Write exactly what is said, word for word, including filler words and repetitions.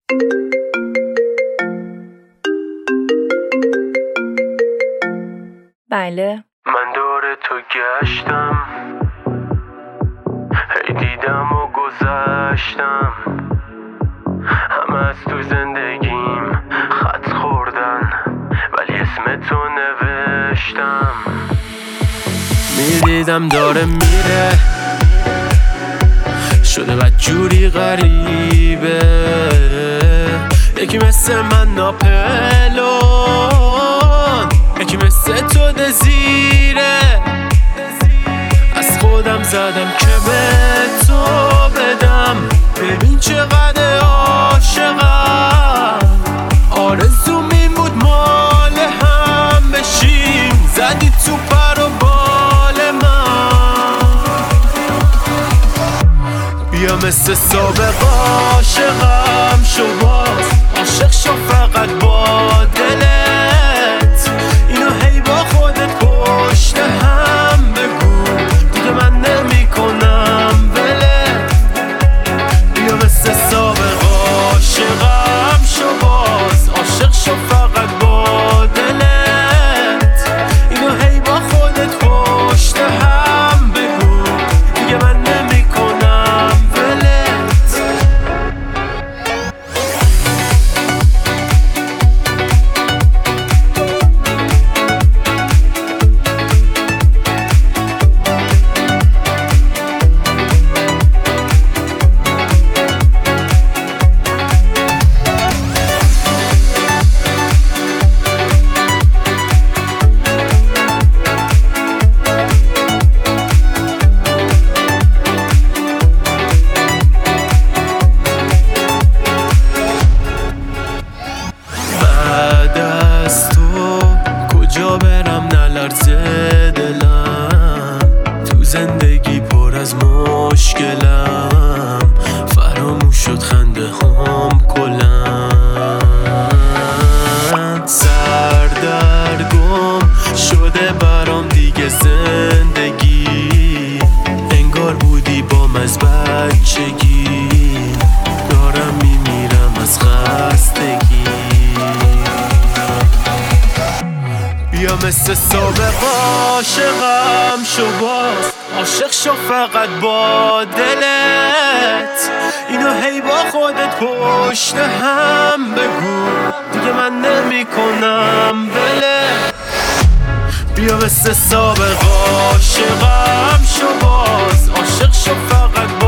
بله. من دور تو گشتم، هی دیدم و گذشتم، همه از تو زندگیم خط خوردن ولی اسم تو نوشتم. میدیدم داره میره، شده بدجوری غریبه، یکی مثل من ناپلون، یکی مثل تو دزیره. از خودم زدم که به تو بدم، ببین چقدر عاشقم. آرزوم این بود مال هم بشیم، زدی تو پر و بال من. بیا مثل سابق عاشقم شو باز، عاشق شو فقط با دلت، اینو هی با خودت پشت هم بگو، دیگه من نمی کنم ولت. بیا مثل سابق عاشقم شو باز، عاشق شو فقط با دلت، اینو هی با خودت پشت هم بگو، دیگه من نمی کنم ولت. کجا برم نلرزه دلم، تو زندگی پر از مشکلم، فراموش شد خنده هم کلم. سردرگم شده برام دیگه زندگی، انگار بودی بام از بچگی، دارم میمیرم از خستگی. بیا مثل سابق عاشقم شو باز، عاشق شو فقط با دلت، اینو هی با خودت پشت هم بگو، دیگه من نمی کنم ولت. بیا مثل سابق عاشقم شو باز، عاشق شو فقط